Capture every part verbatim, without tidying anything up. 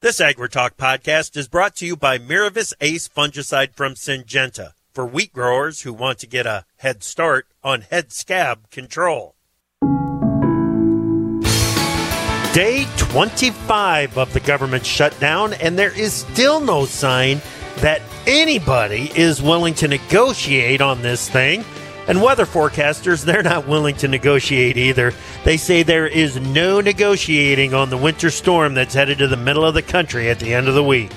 This AgriTalk podcast is brought to you by Miravis Ace fungicide from Syngenta for wheat growers who want to get a head start on head scab control. Day twenty-five of the government shutdown, and there is still no sign that anybody is willing to negotiate on this thing. And weather forecasters, they're not willing to negotiate either. They say there is no negotiating on the winter storm that's headed to the middle of the country at the end of the week.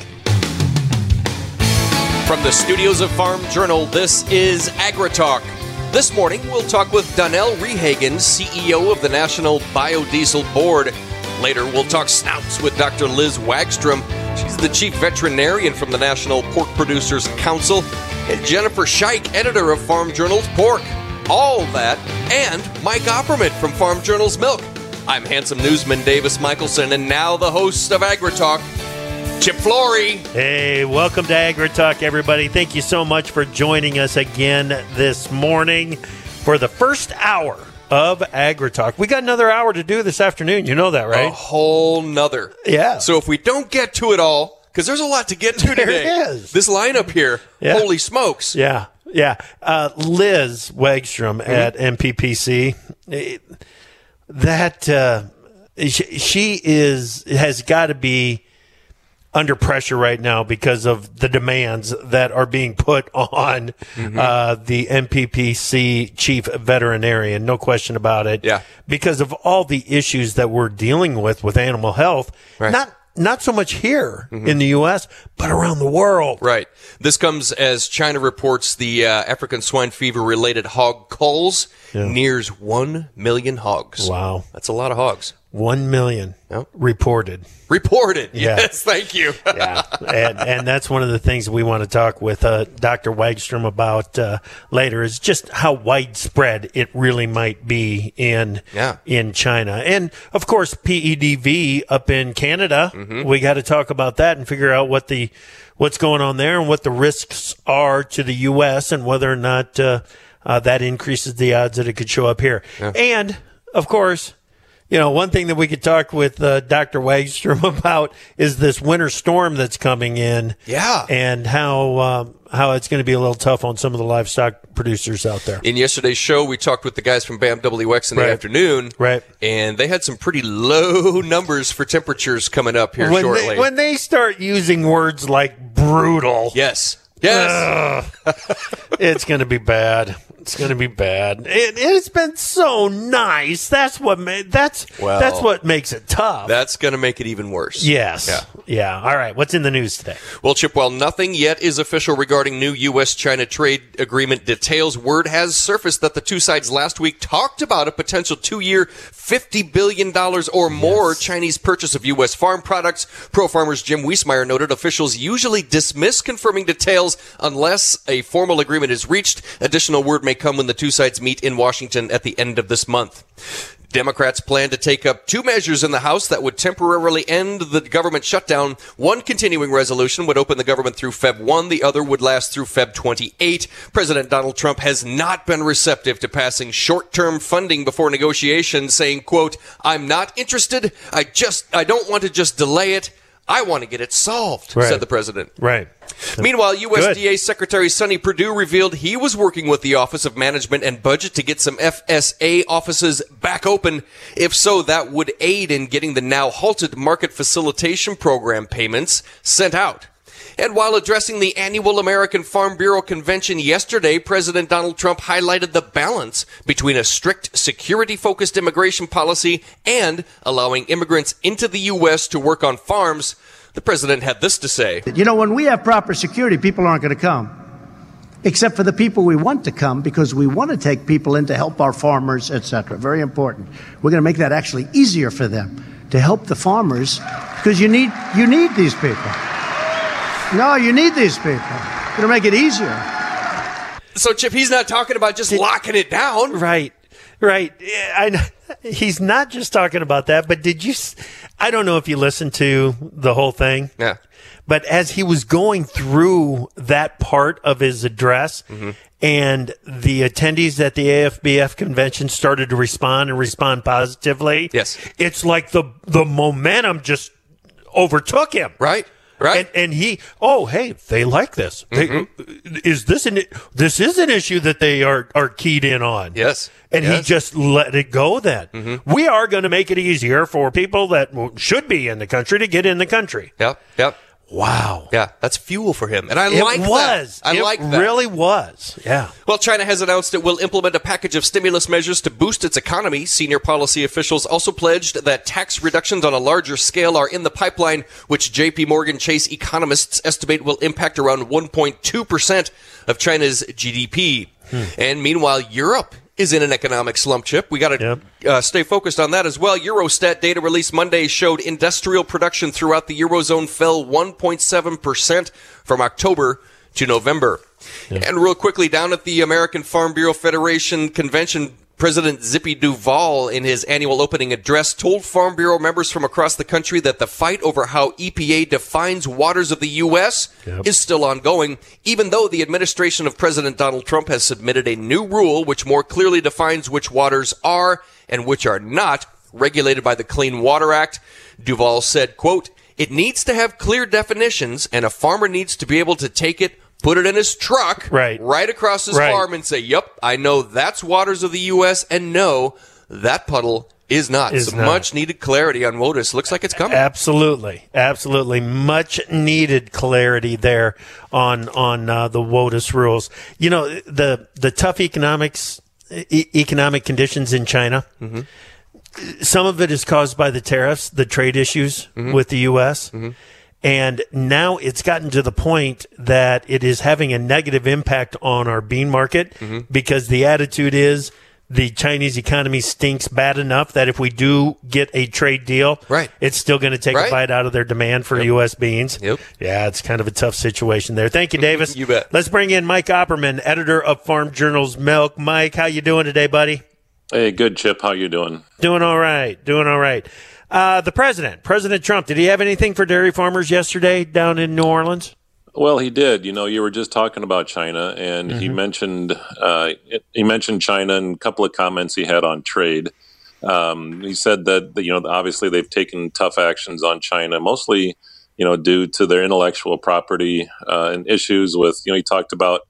From the studios of Farm Journal, this is AgriTalk. This morning, we'll talk with Donnell Rehagen, C E O of the National Biodiesel Board. Later, we'll talk snouts with Doctor Liz Wagstrom. She's the chief veterinarian from the National Pork Producers Council. And Jennifer Scheich, editor of Farm Journal's Pork. All that, and Mike Opperman from Farm Journal's Milk. I'm handsome newsman Davis Michelson, and now the host of AgriTalk, Chip Flory. Hey, welcome to AgriTalk, everybody. Thank you so much for joining us again this morning for the first hour of AgriTalk. We got another hour to do this afternoon. You know that, right? A whole nother. Yeah. So if we don't get to it all, because there's a lot to get to there today. Is. This lineup here, yeah. Holy smokes. Yeah, yeah. Uh, Liz Wagstrom mm-hmm. at M P P C, that uh, she, she is has got to be under pressure right now because of the demands that are being put on mm-hmm. uh, the M P P C chief veterinarian. No question about it. Yeah. Because of all the issues that we're dealing with with animal health. Right. Not Not so much here mm-hmm. in the U S, but around the world. Right. This comes as China reports the uh, African swine fever-related hog culls yeah. nears one million hogs. Wow. That's a lot of hogs. One million yep. reported. Reported. Yeah. Yes, thank you. yeah, and, and that's one of the things we want to talk with uh, Doctor Wagstrom about uh, later is just how widespread it really might be in yeah. in China. And, of course, P E D V up in Canada. Mm-hmm. We got to talk about that and figure out what the what's going on there and what the risks are to the U S and whether or not uh, uh, that increases the odds that it could show up here. Yeah. And, of course, you know, one thing that we could talk with uh, Doctor Wagstrom about is this winter storm that's coming in. Yeah. And how um, how it's going to be a little tough on some of the livestock producers out there. In yesterday's show, we talked with the guys from B A M W X in right. the afternoon. Right. And they had some pretty low numbers for temperatures coming up here when shortly. They, when they start using words like brutal. Yes. Yes. Uh, it's going to be bad. It's going to be bad. It, it's been so nice. That's what ma- that's well, that's what makes it tough. That's going to make it even worse. Yes. Yeah. Yeah. All right. What's in the news today? Well, Chip, while nothing yet is official regarding new U S China trade agreement details, word has surfaced that the two sides last week talked about a potential two-year, fifty billion dollars or more yes. Chinese purchase of U S farm products. Pro Farmers Jim Wiesmeyer noted officials usually dismiss confirming details unless a formal agreement is reached. Additional word may come when the two sides meet in Washington at the end of this month. Democrats plan to take up two measures in the House that would temporarily end the government shutdown. One continuing resolution would open the government through February first. The other would last through February twenty-eighth. President Donald Trump has not been receptive to passing short-term funding before negotiations, saying, quote, "I'm not interested. I just, I don't want to just delay it. I want to get it solved," right. said the president. Right. Meanwhile, U S D A Good. Secretary Sonny Perdue revealed he was working with the Office of Management and Budget to get some F S A offices back open. If so, that would aid in getting the now halted Market Facilitation Program payments sent out. And while addressing the annual American Farm Bureau Convention yesterday, President Donald Trump highlighted the balance between a strict security-focused immigration policy and allowing immigrants into the U S to work on farms. The president had this to say. You know, when we have proper security, people aren't going to come, except for the people we want to come because we want to take people in to help our farmers, et cetera. Very important. We're going to make that actually easier for them to help the farmers because you need you need these people. No, you need these people. We're going to make it easier. So, Chip, he's not talking about just locking it down. Right. Right. I, he's not just talking about that, but did you, I don't know if you listened to the whole thing. Yeah. But as he was going through that part of his address mm-hmm. and the attendees at the A F B F convention started to respond and respond positively. Yes. It's like the, the momentum just overtook him. Right. Right. And, and he, oh, hey, they like this. Mm-hmm. They, is this an, this is an issue that they are, are keyed in on. Yes. And yes. he just let it go then. Mm-hmm. We are going to make it easier for people that should be in the country to get in the country. Yep. Yep. Wow. Yeah, that's fuel for him. And I it like was. that. I it like that. really was. Yeah. Well, China has announced it will implement a package of stimulus measures to boost its economy. Senior policy officials also pledged that tax reductions on a larger scale are in the pipeline, which J P Morgan Chase economists estimate will impact around one point two percent of China's G D P. Hmm. And meanwhile, Europe is in an economic slump, Chip. We got to yep. uh, stay focused on that as well. Eurostat data released Monday showed industrial production throughout the Eurozone fell one point seven percent from October to November. Yep. And real quickly, down at the American Farm Bureau Federation Convention, President Zippy Duvall, in his annual opening address, told Farm Bureau members from across the country that the fight over how E P A defines waters of the U S yep. is still ongoing, even though the administration of President Donald Trump has submitted a new rule which more clearly defines which waters are and which are not regulated by the Clean Water Act. Duvall said, quote, "It needs to have clear definitions, and a farmer needs to be able to take it, put it in his truck right, right across his right. farm and say, yep, I know that's waters of the U S, and no, that puddle is not. Is Some not. much needed clarity on WOTUS. Looks like it's coming. Absolutely. Absolutely. Much needed clarity there on on uh, the WOTUS rules. You know, the, the tough economics, e- economic conditions in China, mm-hmm. some of it is caused by the tariffs, the trade issues mm-hmm. with the U S, mm-hmm. And now it's gotten to the point that it is having a negative impact on our bean market mm-hmm. because the attitude is the Chinese economy stinks bad enough that if we do get a trade deal, right. it's still going to take right. a bite out of their demand for yep. U S beans. Yep. Yeah, it's kind of a tough situation there. Thank you, Davis. You bet. Let's bring in Mike Opperman, editor of Farm Journal's Milk. Mike, how you doing today, buddy? Hey, good, Chip. How you doing? Doing all right. Doing all right. Uh, the president, President Trump, did he have anything for dairy farmers yesterday down in New Orleans? Well, he did. You know, you were just talking about China, and mm-hmm. he mentioned uh, he mentioned China and a couple of comments he had on trade. Um, he said that, you know, obviously they've taken tough actions on China, mostly, you know, due to their intellectual property uh, and issues with, you know, he talked about,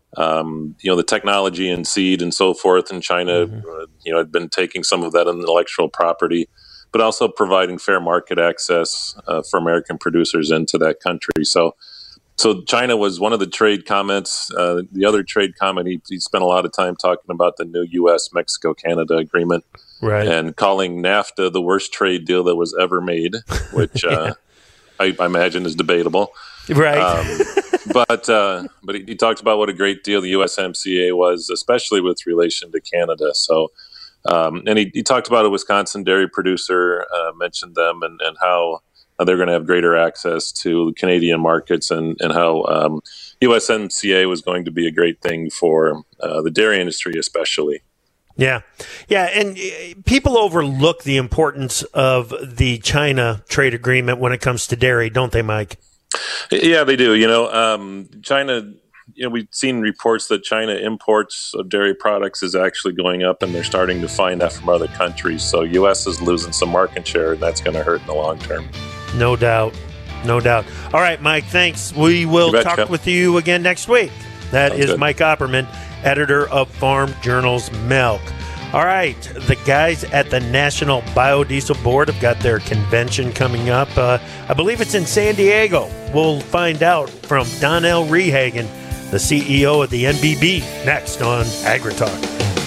um, you know, the technology and seed and so forth, and China, mm-hmm. uh, you know, had been taking some of that intellectual property, but also providing fair market access uh, for American producers into that country. So, so China was one of the trade comments. Uh, the other trade comment, he, he spent a lot of time talking about the new U S Mexico Canada agreement, right, and calling NAFTA the worst trade deal that was ever made, which uh, I, I imagine is debatable. Right. Um, but uh, but he, he talked about what a great deal the U S M C A was, especially with relation to Canada. So. Um, and he, he talked about a Wisconsin dairy producer, uh, mentioned them and, and how they're going to have greater access to Canadian markets, and, and how um, U S M C A was going to be a great thing for uh, the dairy industry especially. Yeah. Yeah, and people overlook the importance of the China trade agreement when it comes to dairy, don't they, Mike? Yeah, they do. You know, um, China... You know, we've seen reports that China imports of dairy products is actually going up, and they're starting to find that from other countries. So U S is losing some market share, and that's going to hurt in the long term. No doubt. No doubt. All right, Mike, thanks. We will talk Chip. with you again next week. That Sounds is good. Mike Opperman, editor of Farm Journal's Milk. All right, the guys at the National Biodiesel Board have got their convention coming up. Uh, I believe it's in San Diego. We'll find out from Donnell Rehagen, the C E O of the N B B, next on AgriTalk.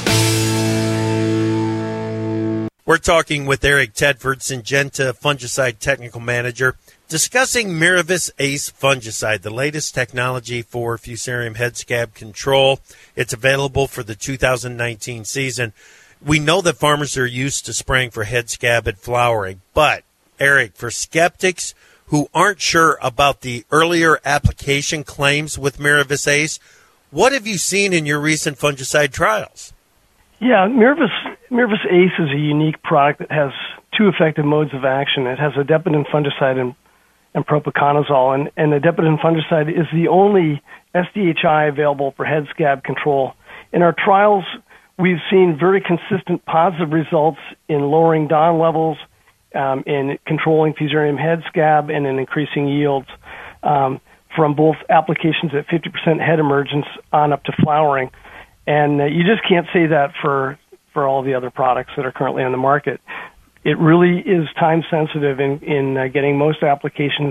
We're talking with Eric Tedford, Syngenta Fungicide Technical Manager, discussing Miravis Ace Fungicide, the latest technology for Fusarium head scab control. It's available for the two thousand nineteen season. We know that farmers are used to spraying for head scab and flowering, but, Eric, for skeptics who aren't sure about the earlier application claims with Miravis Ace, what have you seen in your recent fungicide trials? Yeah, Miravis, Miravis Ace is a unique product that has two effective modes of action. It has adaptogenic fungicide and, and propiconazole, and, and adaptogenic fungicide is the only S D H I available for head scab control. In our trials, we've seen very consistent positive results in lowering D O N levels, um, in controlling fusarium head scab and in increasing yields um, from both applications at fifty percent head emergence on up to flowering. And uh, you just can't say that for, for all the other products that are currently on the market. It really is time sensitive in, in uh, getting most applications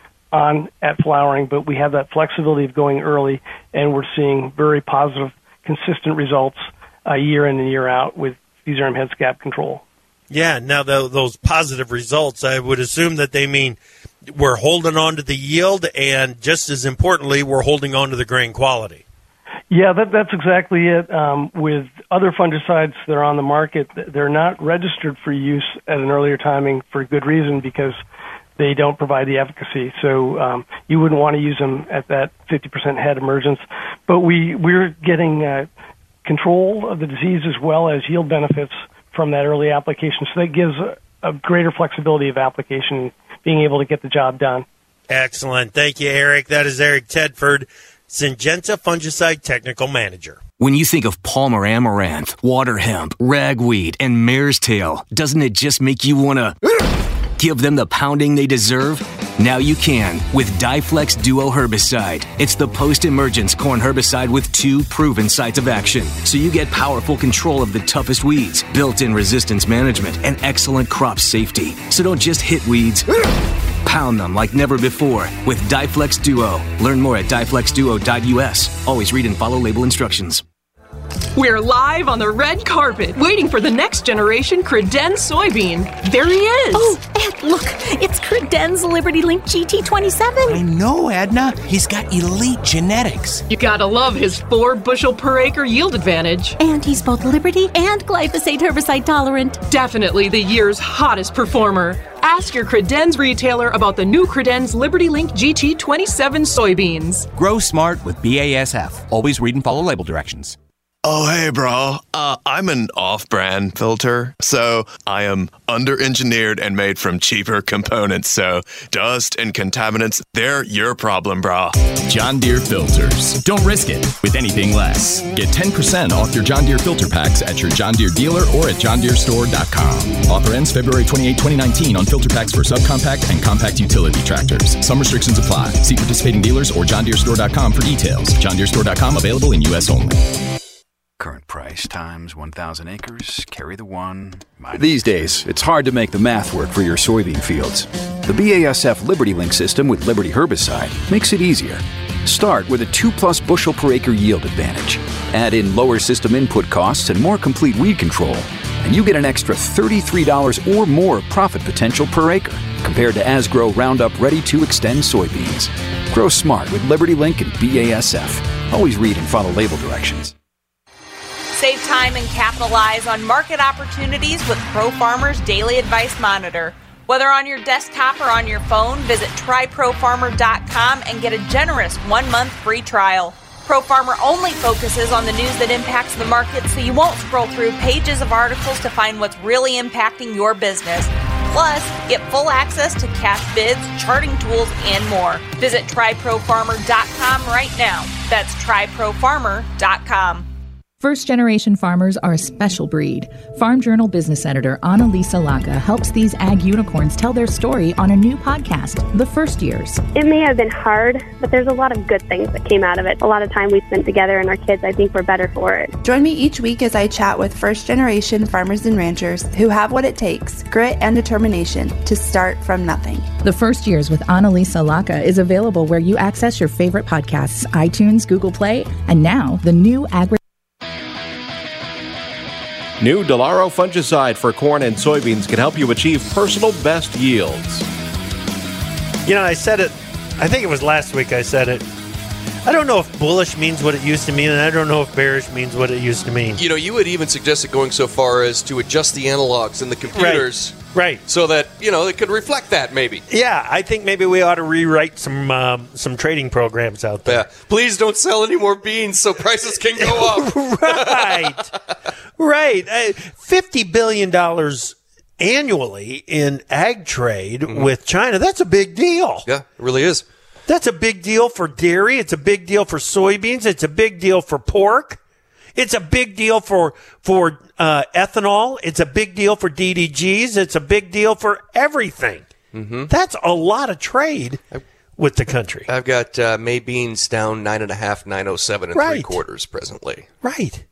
on at flowering, but we have that flexibility of going early, and we're seeing very positive, consistent results uh, year in and year out with fusarium head scab control. Yeah, now the, those positive results, I would assume that they mean we're holding on to the yield, and just as importantly, we're holding on to the grain quality. Yeah, that, that's exactly it. Um, with other fungicides that are on the market, they're not registered for use at an earlier timing for good reason, because they don't provide the efficacy. So um, you wouldn't want to use them at that fifty percent head emergence. But we, we're getting uh, control of the disease as well as yield benefits from that early application. So that gives a, a greater flexibility of application, being able to get the job done. Excellent. Thank you, Eric. That is Eric Tedford, Syngenta Fungicide Technical Manager. When you think of Palmer Amaranth, water hemp, ragweed, and mare's tail, doesn't it just make you want to give them the pounding they deserve? Now you can with Diflex Duo Herbicide. It's the post-emergence corn herbicide with two proven sites of action. So you get powerful control of the toughest weeds, built-in resistance management, and excellent crop safety. So don't just hit weeds. Pound them like never before with Diflex Duo. Learn more at diflex duo dot u s. Always read and follow label instructions. We're live on the red carpet, waiting for the next generation Credenz soybean. There he is. Oh, Ed, look, it's Credenz LibertyLink G T twenty-seven. I know, Edna. He's got elite genetics. You gotta love his four bushel per acre yield advantage. And he's both Liberty and glyphosate herbicide tolerant. Definitely the year's hottest performer. Ask your Credenz retailer about the new Credenz LibertyLink G T twenty-seven soybeans. Grow smart with B A S F. Always read and follow label directions. Oh, hey, bro. Uh, I'm an off-brand filter, so I am under-engineered and made from cheaper components, so dust and contaminants, they're your problem, bro. John Deere filters. Don't risk it with anything less. Get ten percent off your John Deere filter packs at your John Deere dealer or at john deere store dot com. Offer ends February twenty-eighth, twenty nineteen on filter packs for subcompact and compact utility tractors. Some restrictions apply. See participating dealers or john deere store dot com for details. john deere store dot com available in U S only. Current price times one thousand acres, carry the one. These days, it's hard to make the math work for your soybean fields. The B A S F LibertyLink system with Liberty herbicide makes it easier. Start with a two plus bushel per acre yield advantage. Add in lower system input costs and more complete weed control, and you get an extra thirty-three dollars or more profit potential per acre compared to Asgrow Roundup Ready to Extend soybeans. Grow smart with LibertyLink and B A S F. Always read and follow label directions. Save time and capitalize on market opportunities with ProFarmer's Daily Advice Monitor. Whether on your desktop or on your phone, visit try pro farmer dot com and get a generous one-month free trial. ProFarmer only focuses on the news that impacts the market, so you won't scroll through pages of articles to find what's really impacting your business. Plus, get full access to cash bids, charting tools, and more. Visit try pro farmer dot com right now. That's try pro farmer dot com. First-generation farmers are a special breed. Farm Journal business editor Annalisa Laka helps these ag unicorns tell their story on a new podcast, The First Years. It may have been hard, but there's a lot of good things that came out of it. A lot of time we spent together, and our kids, I think, were better for it. Join me each week as I chat with first-generation farmers and ranchers who have what it takes, grit and determination, to start from nothing. The First Years with Annalisa Laka is available where you access your favorite podcasts, iTunes, Google Play, and now the new Agri- New Delaro fungicide for corn and soybeans can help you achieve personal best yields. You know, I said it, I think it was last week I said it. I don't know if bullish means what it used to mean, and I don't know if bearish means what it used to mean. You know, you had even suggested going so far as to adjust the analogs in the computers. Right. Right. So that, you know, it could reflect that maybe. Yeah, I think maybe we ought to rewrite some um, some trading programs out there. Yeah. Please don't sell any more beans so prices can go up. Right. Right. Uh, fifty billion dollars annually in ag trade mm-hmm. with China, that's a big deal. Yeah, it really is. That's a big deal for dairy. It's a big deal for soybeans. It's a big deal for pork. It's a big deal for for uh, ethanol. It's a big deal for D D Gs. It's a big deal for everything. Mm-hmm. That's a lot of trade with the country. I've got uh, May beans down nine and a half, nine oh seven and Right. three quarters presently. Right.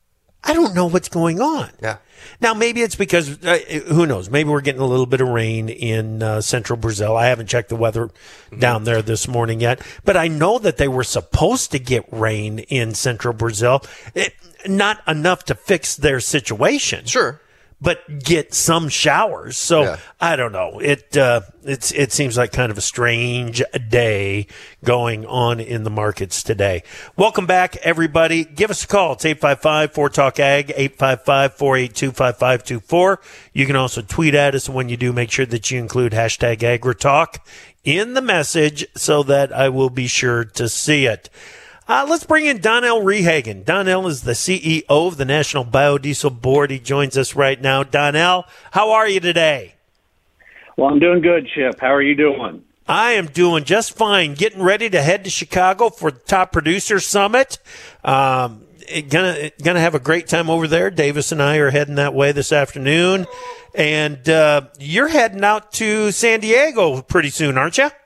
I don't know what's going on. Yeah. Now, maybe it's because, uh, who knows, maybe we're getting a little bit of rain in uh, central Brazil. I haven't checked the weather mm-hmm. down there this morning yet, but I know that they were supposed to get rain in central Brazil. It, not enough to fix their situation. Sure. But get some showers. So Yeah. I don't know. It uh, it's it seems like kind of a strange day going on in the markets today. Welcome back, everybody. Give us a call. It's eight five five, four talk ag, eight five five, four eight two, five five two four. You can also tweet at us. And when you do, make sure that you include hashtag AgriTalk in the message so that I will be sure to see it. Uh, let's bring in Donnell Rehagen. Donnell is the C E O of the National Biodiesel Board. He joins us right now. Donnell, how are you today? Well, I'm doing good, Chip. How are you doing? I am doing just fine. Getting ready to head to Chicago for the Top Producer Summit. Um, it gonna gonna have a great time over there. Davis and I are heading that way this afternoon, and uh, you're heading out to San Diego pretty soon, aren't you?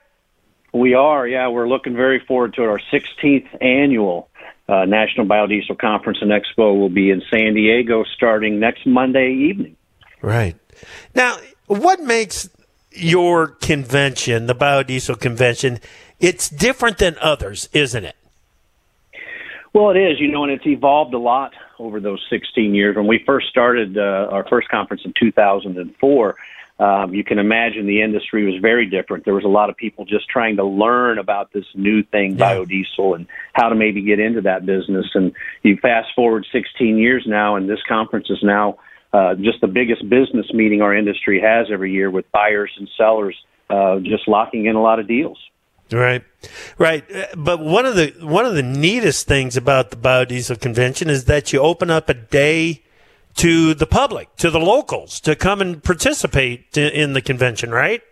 We are, yeah. We're looking very forward to it. Our sixteenth annual uh, National Biodiesel Conference and Expo will be in San Diego starting next Monday evening. Right. Now, what makes your convention, the Biodiesel Convention, it's different than others, isn't it? Well, it is, you know, and it's evolved a lot over those sixteen years. When we first started uh, our first conference in two thousand four, Um, you can imagine the industry was very different. There was a lot of people just trying to learn about this new thing, Yeah. biodiesel, and how to maybe get into that business. And you fast forward sixteen years now, and this conference is now uh, just the biggest business meeting our industry has every year, with buyers and sellers uh, just locking in a lot of deals. Right, right. Uh, But one of the one of the neatest things about the Biodiesel Convention is that you open up a day to the public, to the locals, to come and participate in the convention, right?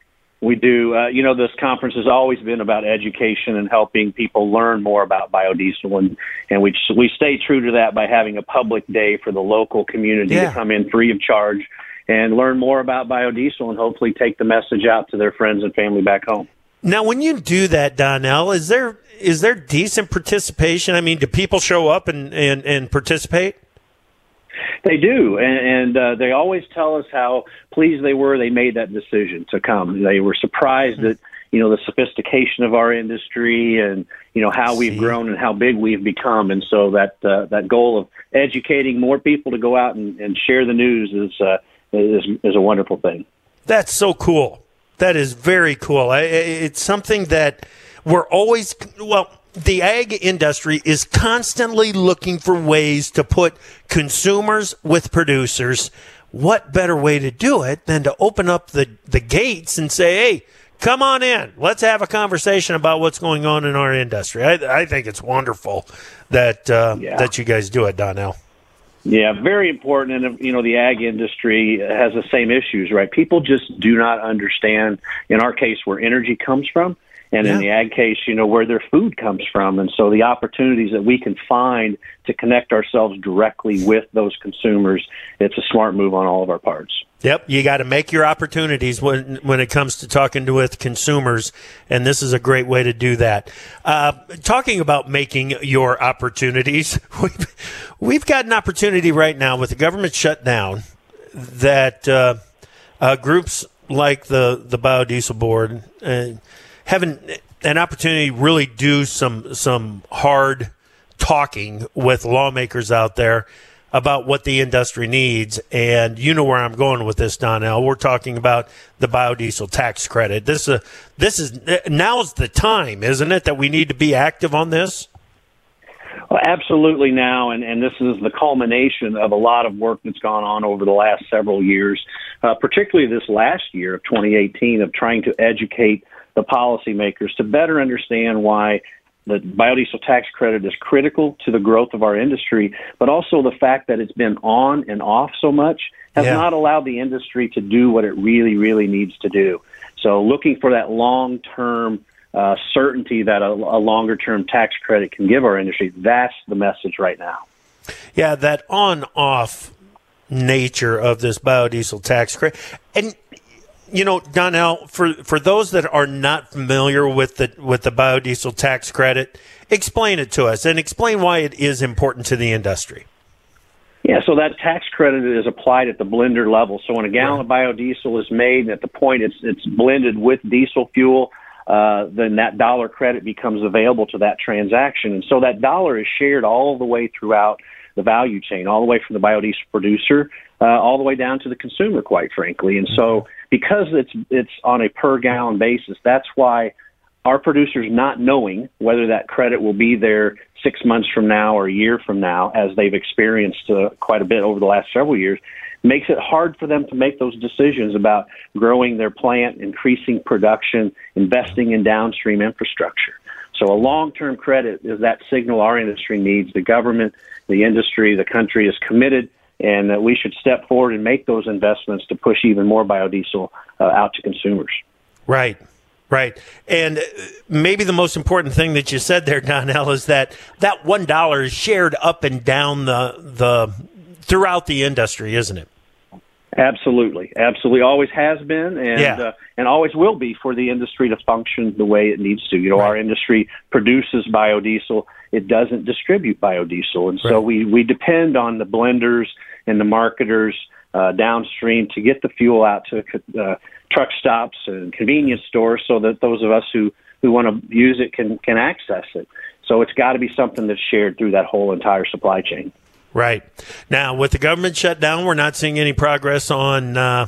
We do. Uh, you know, this conference has always been about education and helping people learn more about biodiesel, and, and we we stay true to that by having a public day for the local community Yeah. to come in free of charge and learn more about biodiesel and hopefully take the message out to their friends and family back home. Now, when you do that, Donnell, is there is there decent participation? I mean, do people show up and, and, and participate? They do, and, and uh, they always tell us how pleased they were they made that decision to come. They were surprised at, you know, the sophistication of our industry and, you know, how we've grown and how big we've become. And so that uh, that goal of educating more people to go out and, and share the news is, uh, is is a wonderful thing. That's so cool. That is very cool. I, it's something that we're always, well, the ag industry is constantly looking for ways to put consumers with producers. What better way to do it than to open up the, the gates and say, hey, come on in. Let's have a conversation about what's going on in our industry. I, I think it's wonderful that uh, Yeah. that you guys do it, Donnell. Yeah, very important. And, you know, the ag industry has the same issues, right? People just do not understand, in our case, where energy comes from. And in the ag case, you know, where their food comes from. And so the opportunities that we can find to connect ourselves directly with those consumers, it's a smart move on all of our parts. Yep, you got to make your opportunities when when it comes to talking to, with consumers, and this is a great way to do that. Uh, talking about making your opportunities, we've, we've got an opportunity right now with the government shutdown that uh, uh, groups like the, the Biodiesel Board uh, have an, an opportunity to really do some some hard talking with lawmakers out there about what the industry needs. And you know where I'm going with this, Donnell. We're talking about the biodiesel tax credit. This, uh, this is now's the time, isn't it, that we need to be active on this? Well, absolutely now, and, and this is the culmination of a lot of work that's gone on over the last several years, uh, particularly this last year of twenty eighteen, of trying to educate the policymakers to better understand why the biodiesel tax credit is critical to the growth of our industry, but also the fact that it's been on and off so much has Yeah. not allowed the industry to do what it really, really needs to do. So looking for that long-term uh, certainty that a, a longer-term tax credit can give our industry, that's the message right now. Yeah, that on-off nature of this biodiesel tax credit. And, you know, Donnell, for, for those that are not familiar with the with the biodiesel tax credit, explain it to us and explain why it is important to the industry. Yeah, so that tax credit is applied at the blender level. So when a gallon right. of biodiesel is made, and at the point it's it's blended with diesel fuel, uh, then that dollar credit becomes available to that transaction. And so that dollar is shared all the way throughout the value chain, all the way from the biodiesel producer uh, all the way down to the consumer, quite frankly. And so because it's it's on a per gallon basis, that's why our producers, not knowing whether that credit will be there six months from now or a year from now, as they've experienced uh, quite a bit over the last several years, makes it hard for them to make those decisions about growing their plant, increasing production, investing in downstream infrastructure. So a long-term credit is that signal our industry needs. The government, the industry, the country is committed, and that we should step forward and make those investments to push even more biodiesel uh, out to consumers. Right. Right. And maybe the most important thing that you said there, Donnell, is that that one dollar is shared up and down the the throughout the industry, isn't it? Absolutely. Absolutely. Always has been and yeah. uh, and always will be for the industry to function the way it needs to. You know, right. Our industry produces biodiesel. It doesn't distribute biodiesel. And so right. we, we depend on the blenders and the marketers uh, downstream to get the fuel out to uh, truck stops and convenience stores so that those of us who, who want to use it can, can access it. So it's got to be something that's shared through that whole entire supply chain. Right. Now, with the government shutdown, we're not seeing any progress on uh,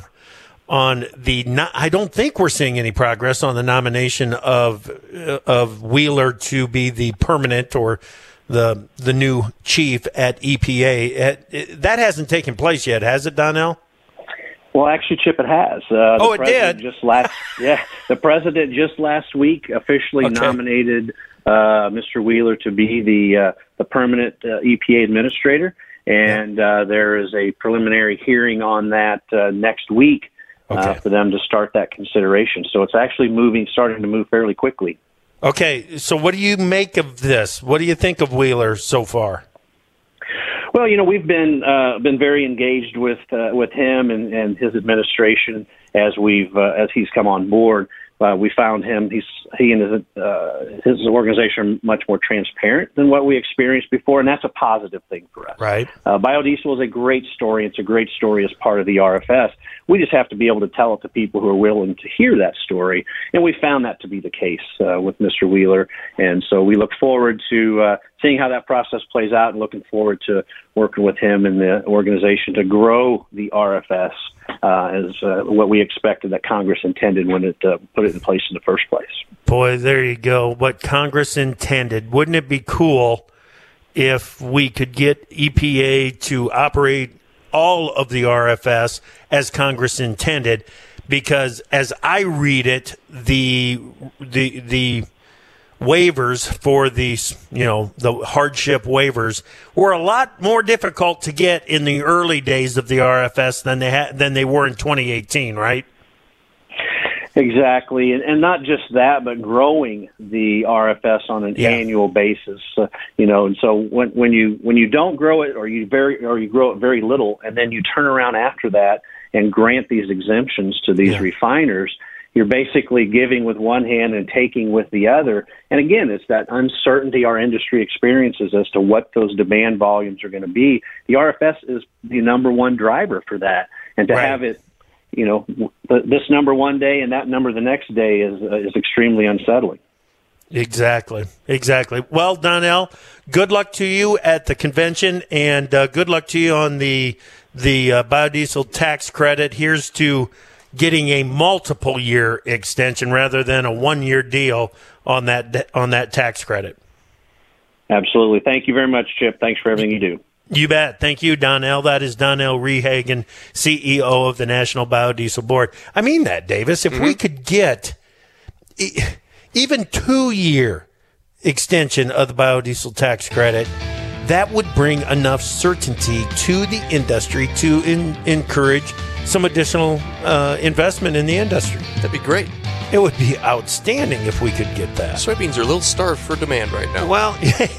on the. No, I don't think we're seeing any progress on the nomination of uh, of Wheeler to be the permanent or the the new chief at E P A. Uh, that hasn't taken place yet, has it, Donnell? Well, actually, Chip, it has. Uh, oh, the it did. Just last, yeah, the president just last week officially okay. nominated uh, Mister Wheeler to be the uh, the permanent uh, E P A administrator, and uh, there is a preliminary hearing on that uh, next week uh, okay. for them to start that consideration. So it's actually moving, starting to move fairly quickly. Okay, so what do you make of this? What do you think of Wheeler so far? Well, you know, we've been uh, been very engaged with uh, with him and, and his administration as we've uh, as he's come on board. Uh, we found him. He's he and his uh, his organization are much more transparent than what we experienced before, and that's a positive thing for us. Right. Uh, biodiesel is a great story. It's a great story as part of the R F S. We just have to be able to tell it to people who are willing to hear that story, and we found that to be the case uh, with Mister Wheeler. And so we look forward to uh, seeing how that process plays out, and looking forward to working with him and the organization to grow the R F S. Uh, as uh, what we expected that Congress intended when it uh, put it in place in the first place. Boy, there you go. What Congress intended. Wouldn't it be cool if we could get E P A to operate all of the R F S as Congress intended? Because as I read it, the the the waivers for these, you know, the hardship waivers were a lot more difficult to get in the early days of the R F S than they had than they were in twenty eighteen, right? Exactly, and, and not just that, but growing the R F S on an yeah. annual basis. Uh, you know, and so when when you when you don't grow it, or you very or you grow it very little, and then you turn around after that and grant these exemptions to these yeah. refiners, you're basically giving with one hand and taking with the other. And again, it's that uncertainty our industry experiences as to what those demand volumes are going to be. The R F S is the number one driver for that, and to right. have it, you know, this number one day and that number the next day is uh, is extremely unsettling. Exactly, exactly. Well, Donnell, good luck to you at the convention, and uh, good luck to you on the the uh, biodiesel tax credit. Here's to getting a multiple year extension rather than a one year deal on that on that tax credit. Absolutely. Thank you very much, Chip. Thanks for everything you do. You bet. Thank you, Donnell. That is Donnell Rehagen, C E O of the National Biodiesel Board. I mean that, Davis. If mm-hmm. we could get e- even two-year extension of the biodiesel tax credit, that would bring enough certainty to the industry to in- encourage some additional uh, investment in the industry. That'd be great. It would be outstanding if we could get that. Soybeans are a little starved for demand right now. Well,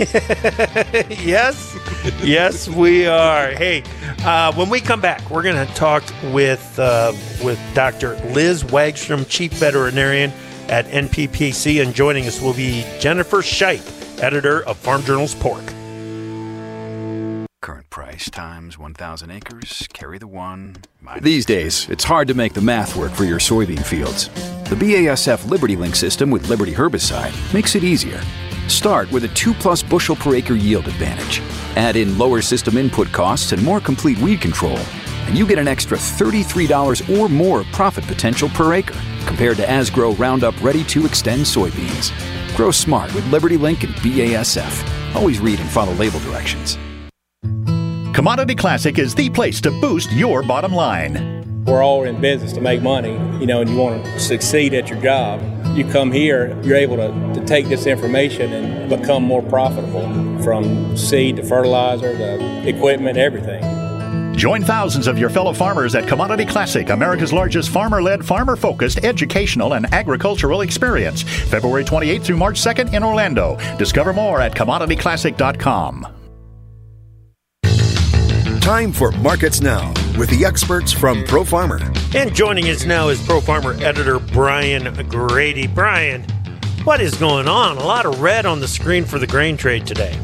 yes, yes, we are. Hey, uh, when we come back, we're going to talk with uh, with Doctor Liz Wagstrom, Chief Veterinarian at N P P C, and joining us will be Jennifer Scheib, editor of Farm Journal's Pork. Current price times one thousand acres, carry the one. Minus These days, it's hard to make the math work for your soybean fields. The B A S F LibertyLink system with Liberty herbicide makes it easier. Start with a two plus bushel per acre yield advantage. Add in lower system input costs and more complete weed control, and you get an extra thirty-three dollars or more profit potential per acre compared to Asgrow Roundup Ready to Extend soybeans. Grow smart with LibertyLink and B A S F. Always read and follow label directions. Commodity Classic is the place to boost your bottom line. We're all in business to make money, you know, and you want to succeed at your job. You come here, you're able to, to take this information and become more profitable, from seed to fertilizer to equipment, everything. Join thousands of your fellow farmers at Commodity Classic, America's largest farmer-led, farmer-focused, educational, and agricultural experience. February twenty-eighth through March second in Orlando. Discover more at commodity classic dot com. Time for Markets Now with the experts from Pro Farmer. And joining us now is Pro Farmer editor Brian Grady. Brian, what is going on? A lot of red on the screen for the grain trade today.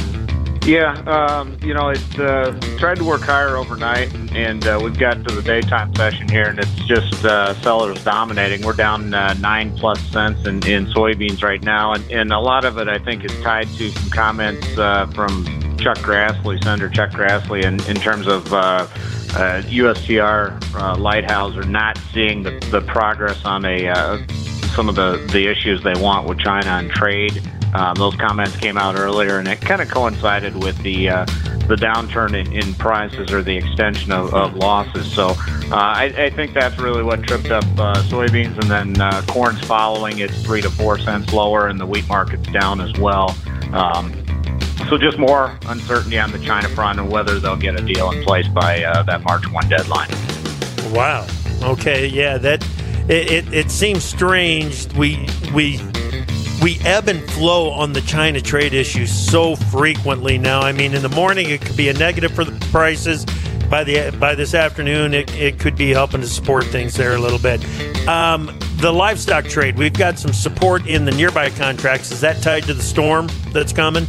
Yeah, um, you know, it's uh, tried to work higher overnight, and uh, we've got to the daytime session here, and it's just uh, sellers dominating. We're down uh, nine plus cents in, in soybeans right now, and, and a lot of it, I think, is tied to some comments uh, from Chuck Grassley, Senator Chuck Grassley, in, in terms of uh, uh, U S T R uh, Lighthouse not seeing the, the progress on a uh, some of the, the issues they want with China and trade. Um, those comments came out earlier, and it kind of coincided with the uh, the downturn in, in prices or the extension of, of losses. So uh, I, I think that's really what tripped up uh, soybeans, and then uh, corn's following. It's three to four cents lower, and the wheat market's down as well. Um, So just more uncertainty on the China front and whether they'll get a deal in place by uh, that March first deadline. Wow. Okay. Yeah. That it, it, it seems strange. We we we ebb and flow on the China trade issue so frequently now. I mean, in the morning it could be a negative for the prices. By the by this afternoon, it, it could be helping to support things there a little bit. Um, the livestock trade, we've got some support in the nearby contracts. Is that tied to the storm that's coming?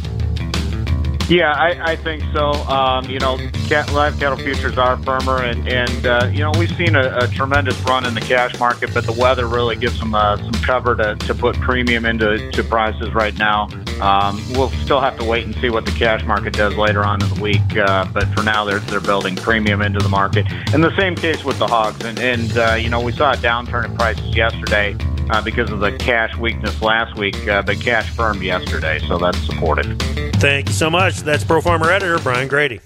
Yeah, I, I think so. Um, you know, cat, live cattle futures are firmer, and, and uh, you know, we've seen a, a tremendous run in the cash market, but the weather really gives them uh, some cover to, to put premium into to prices right now. Um, we'll still have to wait and see what the cash market does later on in the week, uh, but for now they're they're building premium into the market. And the same case with the hogs, and, and uh, you know, we saw a downturn in prices yesterday uh, because of the cash weakness last week, uh, but cash firmed yesterday, so that's supported. Thank you so much. That's Pro Farmer editor Brian Grady.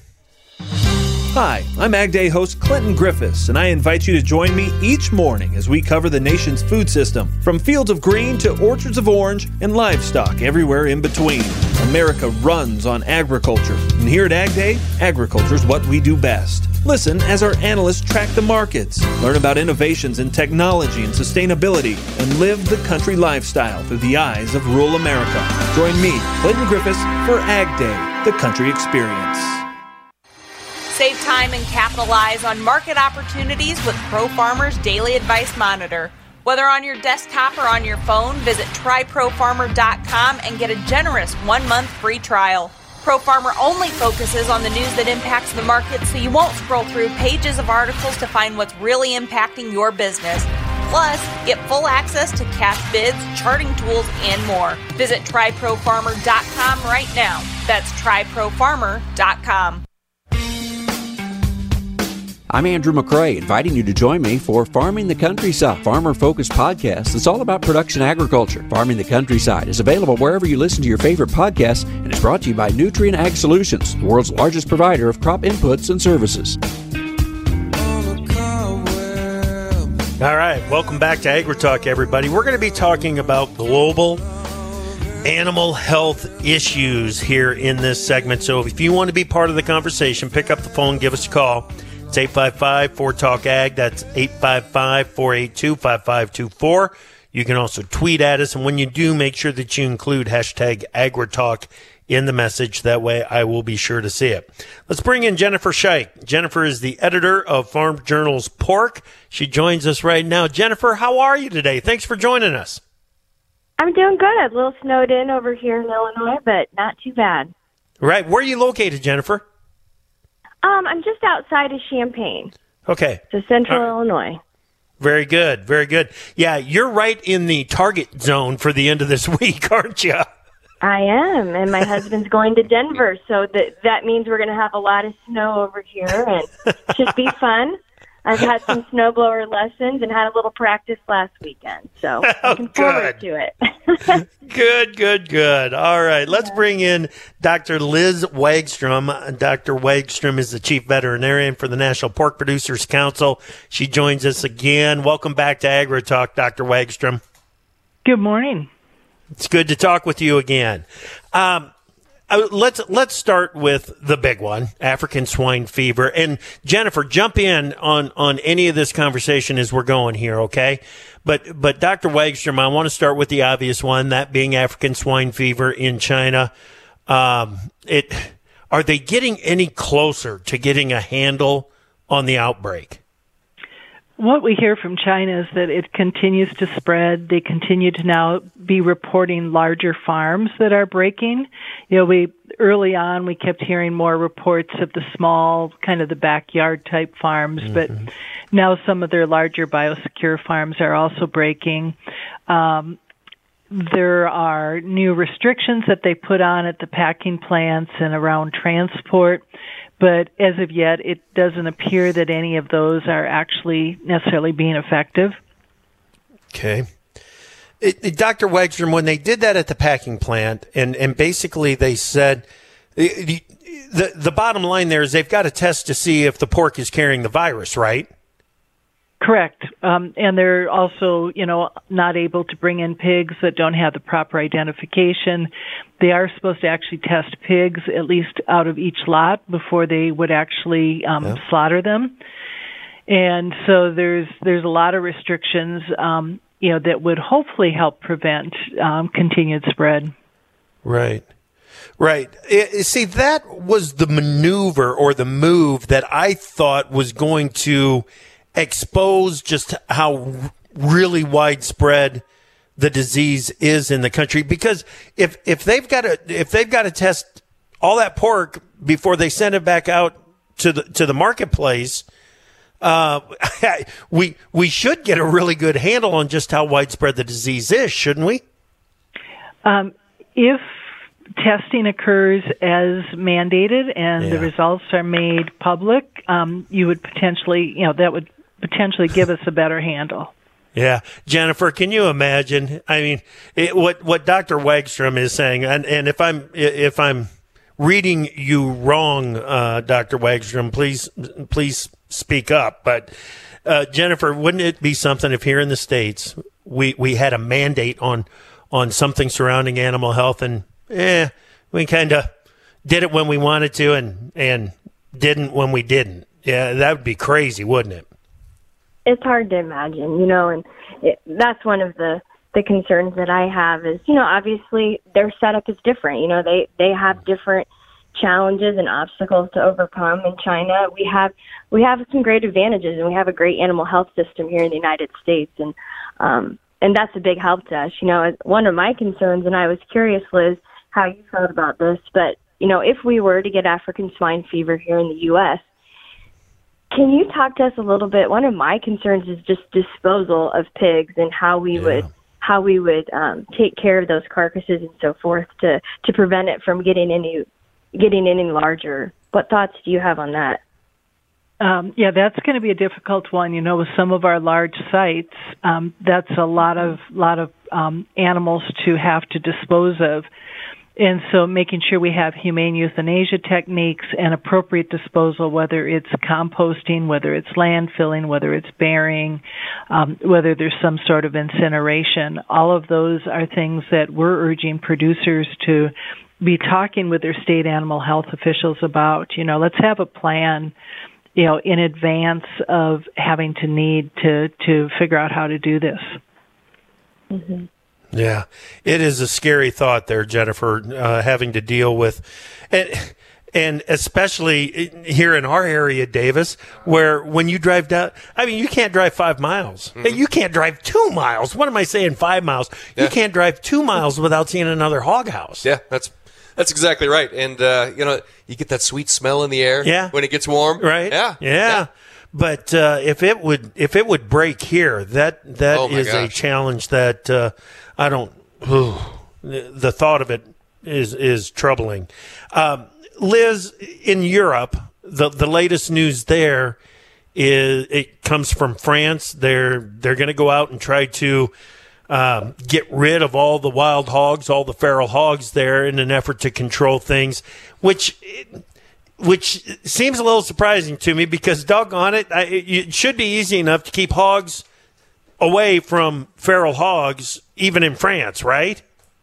Hi, I'm Ag Day host Clinton Griffiths, and I invite you to join me each morning as we cover the nation's food system, from fields of green to orchards of orange and livestock everywhere in between. America runs on agriculture, and here at Ag Day, agriculture is what we do best. Listen as our analysts track the markets, learn about innovations in technology and sustainability, and live the country lifestyle through the eyes of rural America. Join me, Clinton Griffiths, for Ag Day, the country experience. Save time and capitalize on market opportunities with Pro Farmer's Daily Advice Monitor. Whether on your desktop or on your phone, visit try pro farmer dot com and get a generous one-month free trial. Pro Farmer only focuses on the news that impacts the market, so you won't scroll through pages of articles to find what's really impacting your business. Plus, get full access to cash bids, charting tools, and more. Visit try pro farmer dot com right now. That's try pro farmer dot com. I'm Andrew McCrae, inviting you to join me for Farming the Countryside, farmer-focused podcast that's all about production agriculture. Farming the Countryside is available wherever you listen to your favorite podcasts and is brought to you by Nutrien Ag Solutions, the world's largest provider of crop inputs and services. All right, welcome back to AgriTalk, everybody. We're going to be talking about global animal health issues here in this segment. So if you want to be part of the conversation, pick up the phone, give us a call. It's eight five five, four talk ag. That's eight five five, four eight two, five five two four. You can also tweet at us, and when you do, make sure that you include hashtag AgriTalk in the message. That way I will be sure to see it. Let's bring in Jennifer Scheich. Jennifer is the editor of Farm Journal's Pork. She joins us right now. Jennifer, how are you today? Thanks for joining us. I'm doing good. A little snowed in over here in Illinois, but not too bad. Right. Where are you located, Jennifer? Um, I'm just outside of Champaign. Okay. So central uh, Illinois. Very good. Very good. Yeah, you're right in the target zone for the end of this week, aren't you? I am, and my husband's going to Denver, so that that means we're going to have a lot of snow over here, and it should be fun. I've had some snowblower lessons and had a little practice last weekend, so oh, looking forward to it. Good, good, good. All right, let's bring in Doctor Liz Wagstrom. Doctor Wagstrom is the chief veterinarian for the National Pork Producers Council. She joins us again. Welcome back to AgriTalk, Doctor Wagstrom. Good morning. It's good to talk with you again. Um, uh, let's let's start with the big one, African swine fever. And Jennifer, jump in on, on any of this conversation as we're going here, okay? But but Doctor Wagstrom, I want to start with the obvious one, that being African swine fever in China. Um, it are they getting any closer to getting a handle on the outbreak? What we hear from China is that it continues to spread. They continue to now be reporting larger farms that are breaking. You know, we early on we kept hearing more reports of the small, kind of the backyard type farms, mm-hmm. but now some of their larger biosecure farms are also breaking. Um, there are new restrictions that they put on at the packing plants and around transport. But as of yet, it doesn't appear that any of those are actually necessarily being effective. Okay. It, it, Doctor Wagstrom, when they did that at the packing plant, and, and basically they said, the, the, the bottom line there is they've got to test to see if the pork is carrying the virus, right? Correct. Um, and they're also, you know, not able to bring in pigs that don't have the proper identification. They are supposed to actually test pigs, at least out of each lot, before they would actually um, yeah. slaughter them. And so there's there's a lot of restrictions, um, you know, that would hopefully help prevent um, continued spread. Right. Right. It, see, that was the maneuver or the move that I thought was going to expose just how really widespread the disease is in the country. Because if if they've got to if they've got to test all that pork before they send it back out to the to the marketplace, uh, we we should get a really good handle on just how widespread the disease is, shouldn't we? Um, if testing occurs as mandated and yeah. the results are made public, um, you would potentially, you know, that would potentially give us a better handle. Yeah. Jennifer, can you imagine? I mean, it, what, what Doctor Wagstrom is saying, and, and if I'm, if I'm reading you wrong, uh, Doctor Wagstrom, please, please speak up. But, uh, Jennifer, wouldn't it be something if here in the States, we, we had a mandate on, on something surrounding animal health and, eh, we kind of did it when we wanted to and, and didn't when we didn't. Yeah. That would be crazy, wouldn't it? It's hard to imagine, you know, and it, that's one of the, the concerns that I have is, you know, obviously their setup is different. You know, they, they have different challenges and obstacles to overcome in China. We have we have some great advantages, and we have a great animal health system here in the United States, and um, and that's a big help to us. You know, one of my concerns, and I was curious, Liz, how you felt about this, but, you know, if we were to get African swine fever here in the U S, can you talk to us a little bit? One of my concerns is just disposal of pigs and how we yeah. would how we would um, take care of those carcasses and so forth to, to prevent it from getting any getting any larger. What thoughts do you have on that? Um, yeah, that's going to be a difficult one. You know, with some of our large sites, um, that's a lot of lot of um, animals to have to dispose of. And so making sure we have humane euthanasia techniques and appropriate disposal, whether it's composting, whether it's landfilling, whether it's burying, um, whether there's some sort of incineration, all of those are things that we're urging producers to be talking with their state animal health officials about. You know, let's have a plan, you know, in advance of having to need to, to figure out how to do this. Mm-hmm. Yeah, it is a scary thought there, Jennifer, uh, having to deal with, and and especially here in our area, Davis, where when you drive down, I mean, you can't drive five miles. Mm-hmm. You can't drive two miles. What am I saying? Five miles. Yeah. You can't drive two miles without seeing another hog house. Yeah, that's that's exactly right. And uh, you know, you get that sweet smell in the air. Yeah. When it gets warm. Right. Yeah. Yeah. yeah. But uh, if it would if it would break here, that that oh is gosh. a challenge that uh, I don't. Whew, the thought of it is is troubling. Um, Liz, in Europe, the the latest news there is it comes from France. They're they're going to go out and try to um, get rid of all the wild hogs, all the feral hogs there, in an effort to control things, which. Which seems a little surprising to me because, doggone it, I, it should be easy enough to keep hogs away from feral hogs, even in France, right?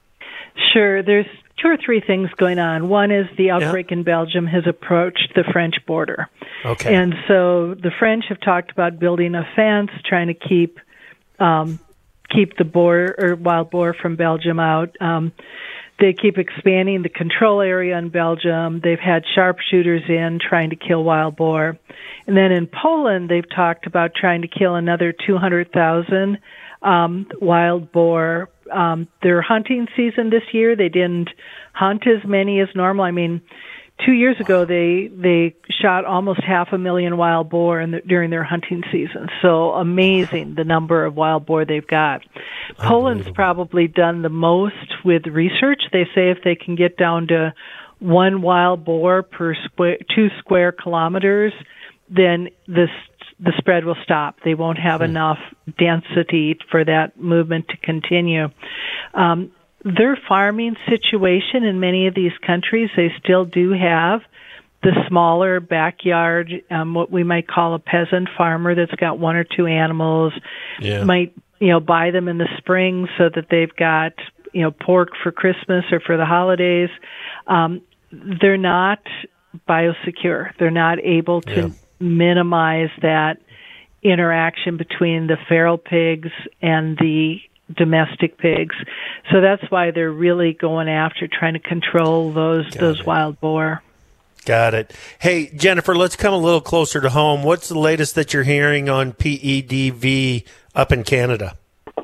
Sure. There's two or three things going on. One is the outbreak yeah. in Belgium has approached the French border. Okay. And so the French have talked about building a fence, trying to keep um, keep the boar or wild boar from Belgium out. Um, They keep expanding the control area in Belgium. They've had sharpshooters in trying to kill wild boar. And then in Poland, they've talked about trying to kill another two hundred thousand um, wild boar. Um, their hunting season this year, they didn't hunt as many as normal. I mean, two years ago, they they shot almost half a million wild boar in the, during their hunting season. So amazing, the number of wild boar they've got. Poland's probably done the most with research. They say if they can get down to one wild boar per square, two square kilometers, then this the spread will stop. They won't have hmm. enough density for that movement to continue. Um, Their farming situation in many of these countries, they still do have the smaller backyard, um, what we might call a peasant farmer that's got one or two animals, yeah. might, you know, buy them in the spring so that they've got, you know, pork for Christmas or for the holidays. Um, they're not biosecure. They're not able to yeah. minimize that interaction between the feral pigs and the domestic pigs. So that's why they're really going after trying to control those Got those it. wild boar. Got it. Hey, Jennifer, let's come a little closer to home. What's the latest that you're hearing on P E D V up in Canada?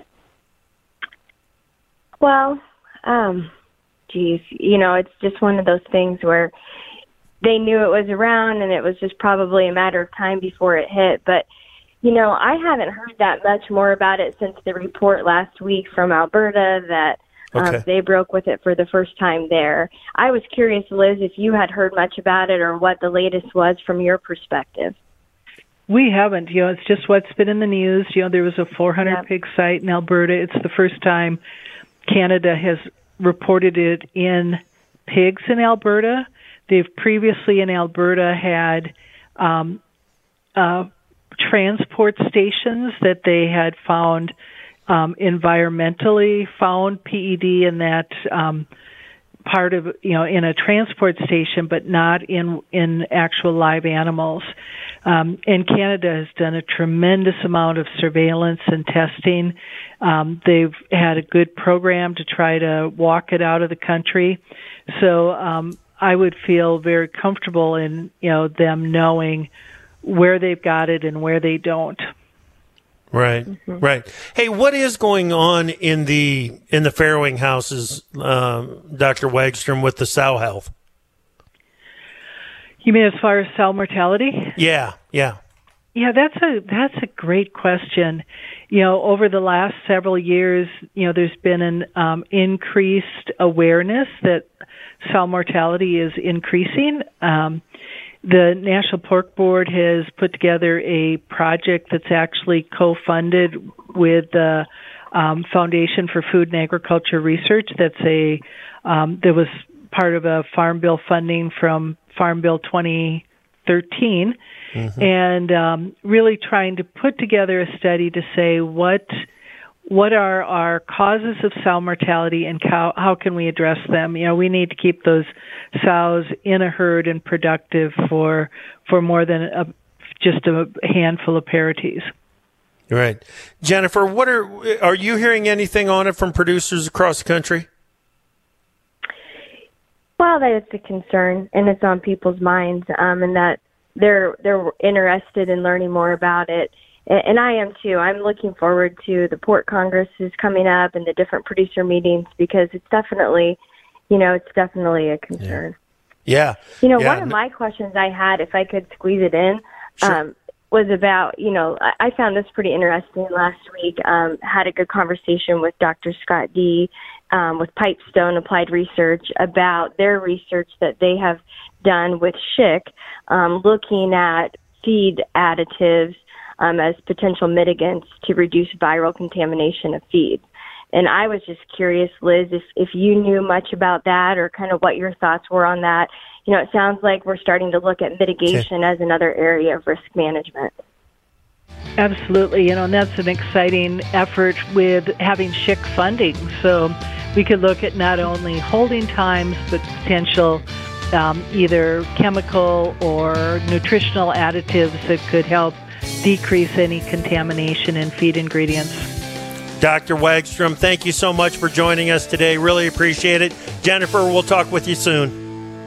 Well, um, geez, you know, it's just one of those things where they knew it was around and it was just probably a matter of time before it hit. But you know, I haven't heard that much more about it since the report last week from Alberta that um, okay. they broke with it for the first time there. I was curious, Liz, if you had heard much about it or what the latest was from your perspective. We haven't. You know, it's just what's been in the news. You know, there was a four hundred yep. pig site in Alberta. It's the first time Canada has reported it in pigs in Alberta. They've previously in Alberta had um, uh, transport stations that they had found um, environmentally found P E D in that um, part of, you know, in a transport station, but not in in actual live animals. Um, and Canada has done a tremendous amount of surveillance and testing. Um, they've had a good program to try to walk it out of the country. So um, I would feel very comfortable in, you know, them knowing where they've got it and where they don't. Right, mm-hmm. right. Hey, what is going on in the in the farrowing houses, um, Doctor Wagstrom, with the sow health? You mean as far as sow mortality? Yeah, yeah. Yeah, that's a that's a great question. You know, over the last several years, you know, there's been an um, increased awareness that sow mortality is increasing. Um, The National Pork Board has put together a project that's actually co-funded with the um, Foundation for Food and Agriculture Research. That's a um, that was part of a Farm Bill funding from Farm Bill twenty thirteen, mm-hmm. and um, really trying to put together a study to say what what are our causes of sow mortality and how, how can we address them? You know, we need to keep those sows in a herd and productive for for more than a, just a handful of parities. Right. Jennifer, what are are you hearing anything on it from producers across the country? Well, that it's a concern, and it's on people's minds, um, and that they're they're interested in learning more about it. And, and I am too. I'm looking forward to the Pork Congress is coming up and the different producer meetings, because it's definitely, you know, it's definitely a concern. Yeah. You know, yeah. one of my questions I had, if I could squeeze it in, Sure. um, was about, you know, I, I found this pretty interesting last week. Um, had a good conversation with Doctor Scott D. Um, with Pipestone Applied Research about their research that they have done with S H I C, um, looking at feed additives um, as potential mitigants to reduce viral contamination of feed. And I was just curious, Liz, if, if you knew much about that or kind of what your thoughts were on that. You know, it sounds like we're starting to look at mitigation okay. as another area of risk management. Absolutely. You know, and that's an exciting effort with having S H I C funding. So we could look at not only holding times, but potential um, either chemical or nutritional additives that could help decrease any contamination in feed ingredients. Doctor Wagstrom, thank you so much for joining us today. Really appreciate it. Jennifer, we'll talk with you soon.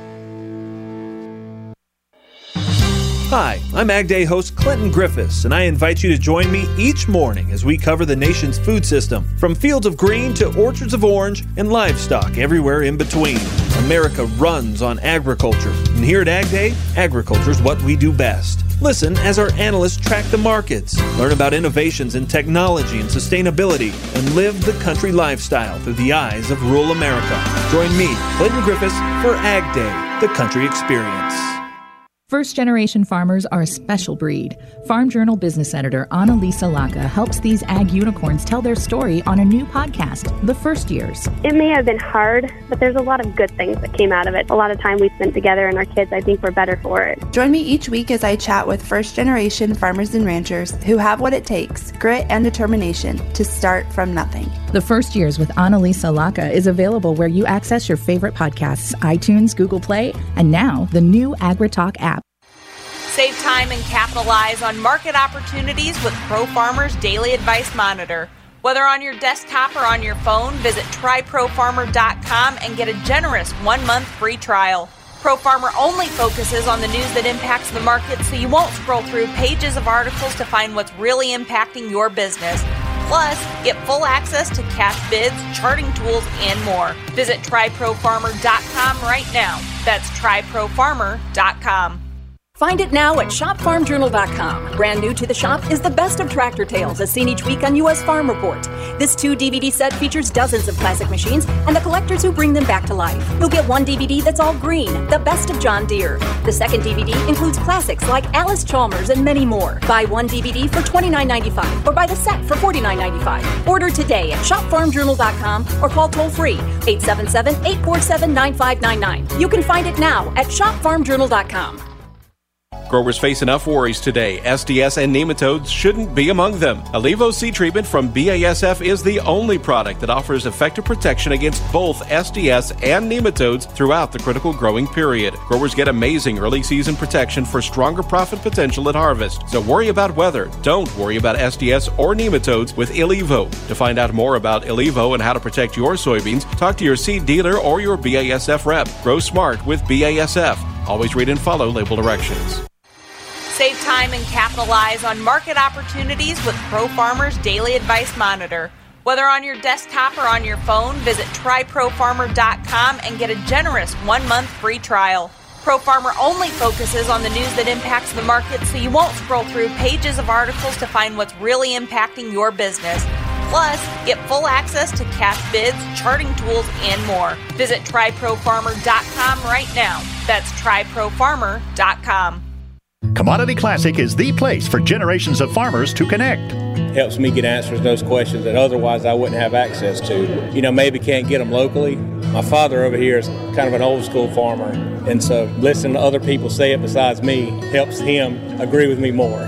Hi, I'm Ag Day host Clinton Griffiths, and I invite you to join me each morning as we cover the nation's food system, from fields of green to orchards of orange and livestock everywhere in between. America runs on agriculture, and here at Ag Day, agriculture is what we do best. Listen as our analysts track the markets, learn about innovations in technology and sustainability, and live the country lifestyle through the eyes of rural America. Join me, Clinton Griffiths, for Ag Day, the country experience. First-generation farmers are a special breed. Farm Journal business editor Annalisa Laka helps these ag unicorns tell their story on a new podcast, The First Years. It may have been hard, but there's a lot of good things that came out of it. A lot of time we spent together, and our kids, I think, were better for it. Join me each week as I chat with first-generation farmers and ranchers who have what it takes, grit and determination, to start from nothing. The First Years with Annalisa Laka is available where you access your favorite podcasts, iTunes, Google Play, and now the new AgriTalk app. Save time and capitalize on market opportunities with Pro Farmer's Daily Advice Monitor. Whether on your desktop or on your phone, visit try pro farmer dot com and get a generous one-month free trial. ProFarmer only focuses on the news that impacts the market, so you won't scroll through pages of articles to find what's really impacting your business. Plus, get full access to cash bids, charting tools, and more. Visit try pro farmer dot com right now. That's try pro farmer dot com. Find it now at shop farm journal dot com. Brand new to the shop is The Best of Tractor Tales, as seen each week on U S Farm Report. This two D V D set features dozens of classic machines and the collectors who bring them back to life. You'll get one D V D that's all green, The Best of John Deere. The second D V D includes classics like Alice Chalmers and many more. Buy one D V D for twenty-nine ninety-five or buy the set for forty-nine ninety-five. Order today at shop farm journal dot com or call toll-free eight seven seven, eight four seven, nine five nine nine. You can find it now at shop farm journal dot com. Growers face enough worries today. S D S and nematodes shouldn't be among them. Alivo seed treatment from B A S F is the only product that offers effective protection against both S D S and nematodes throughout the critical growing period. Growers get amazing early season protection for stronger profit potential at harvest. So worry about weather. Don't worry about S D S or nematodes with Alivo. To find out more about Alivo and how to protect your soybeans, talk to your seed dealer or your B A S F rep. Grow smart with B A S F. Always read and follow label directions. Save time and capitalize on market opportunities with Pro Farmer's Daily Advice Monitor. Whether on your desktop or on your phone, visit try pro farmer dot com and get a generous one-month free trial. Pro Farmer only focuses on the news that impacts the market, so you won't scroll through pages of articles to find what's really impacting your business. Plus, get full access to cash bids, charting tools, and more. Visit try pro farmer dot com right now. That's try pro farmer dot com. Commodity Classic is the place for generations of farmers to connect. Helps me get answers to those questions that otherwise I wouldn't have access to. You know, maybe can't get them locally. My father over here is kind of an old school farmer, and so listening to other people say it besides me helps him agree with me more.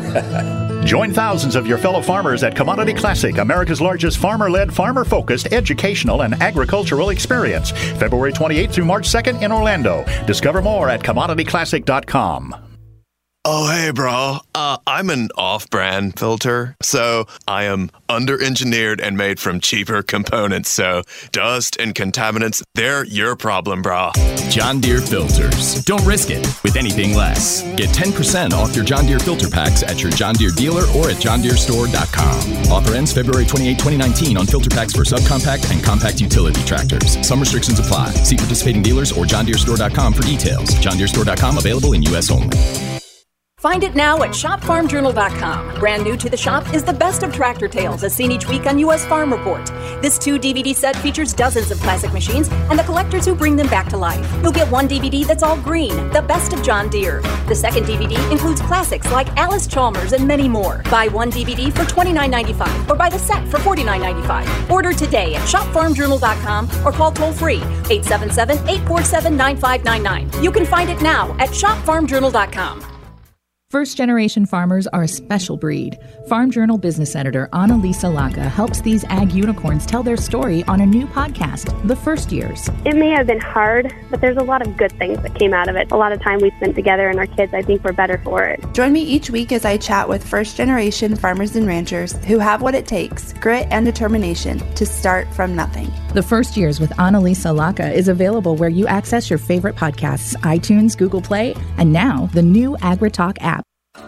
Join thousands of your fellow farmers at Commodity Classic, America's largest farmer-led, farmer-focused educational and agricultural experience. February twenty-eighth through March second in Orlando. Discover more at commodity classic dot com. Oh, hey, bro. Uh, I'm an off-brand filter, so I am under-engineered and made from cheaper components, so dust and contaminants, they're your problem, bro. John Deere filters. Don't risk it with anything less. Get ten percent off your John Deere filter packs at your John Deere dealer or at john deere store dot com. Offer ends February twenty-eighth, twenty nineteen on filter packs for subcompact and compact utility tractors. Some restrictions apply. See participating dealers or john deere store dot com for details. john deere store dot com, available in U S only. Find it now at shop farm journal dot com. Brand new to the shop is the best of tractor tales as seen each week on U S Farm Report. This two D V D set features dozens of classic machines and the collectors who bring them back to life. You'll get one D V D that's all green, the best of John Deere. The second D V D includes classics like Alice Chalmers and many more. Buy one D V D for twenty-nine ninety-five or buy the set for forty-nine ninety-five. Order today at shop farm journal dot com or call toll free eight seven seven, eight four seven, nine five nine nine. You can find it now at shop farm journal dot com. First-generation farmers are a special breed. Farm Journal business editor Annalisa Laka helps these ag unicorns tell their story on a new podcast, The First Years. It may have been hard, but there's a lot of good things that came out of it. A lot of time we spent together, and our kids, I think, were better for it. Join me each week as I chat with first-generation farmers and ranchers who have what it takes, grit and determination, to start from nothing. The First Years with Annalisa Laka is available where you access your favorite podcasts, iTunes, Google Play, and now the new AgriTalk app.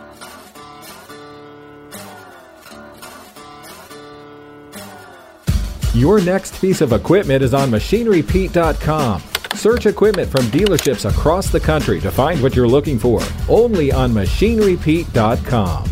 Your next piece of equipment is on machinery pete dot com. Search equipment from dealerships across the country to find what you're looking for. Only on machinery pete dot com.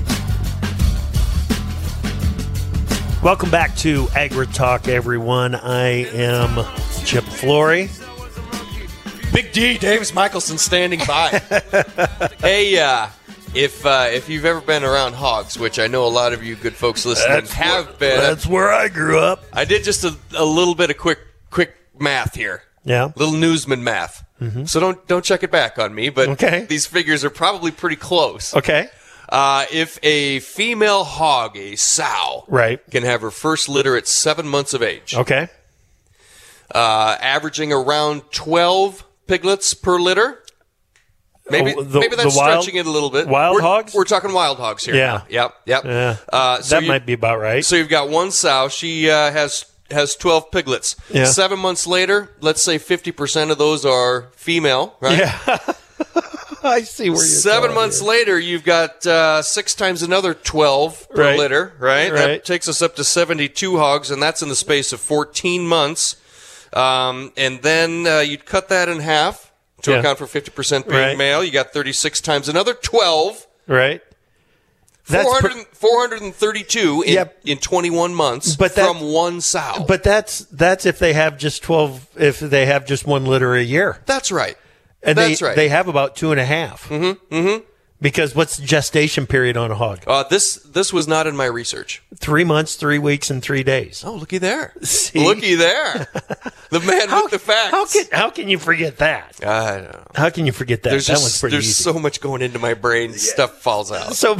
Welcome back to AgriTalk, everyone. I am Chip Flory. Big D, Davis Michelson standing by. Hey, uh, if uh, if you've ever been around hogs, which I know a lot of you good folks listening That's have where, been. That's where I grew up. I did just a, a little bit of quick quick math here. Yeah. Little newsman math. Mm-hmm. So don't don't check it back on me, but okay. These figures are probably pretty close. Okay. Uh, if a female hog, a sow, right, can have her first litter at seven months of age. Okay. Uh, averaging around twelve piglets per litter. Maybe oh, the, maybe that's wild, stretching it a little bit. Wild we're, hogs? We're talking wild hogs here. Yeah. Now. Yep. Yep. Yeah. Uh, so that you, might be about right. So you've got one sow. She uh, has has twelve piglets. Yeah. Seven months later, let's say fifty percent of those are female. Right. Yeah. I see where you're Seven going months here. later, you've got uh, six times another twelve per right. litter. Right. Right. That takes us up to seventy-two hogs, and that's in the space of fourteen months. Um, and then uh, you'd cut that in half. To yeah. account for fifty percent being right. male, you got thirty-six times another twelve. Right. That's four hundred, per- four hundred thirty-two in, yep. in twenty-one months but that, from one sow. But that's that's if they have just twelve, if they have just one litter a year. That's right. And that's they, right. They have about two and a half. Mm-hmm. Mm-hmm. Because what's the gestation period on a hog? Uh, this this was not in my research. Three months, three weeks, and three days. Oh, looky there. See? Looky there. The man how, with the facts. How can, how can you forget that? I don't know. How can you forget that? There's that just, one's pretty There's easy. so much going into my brain, yeah. Stuff falls out. So,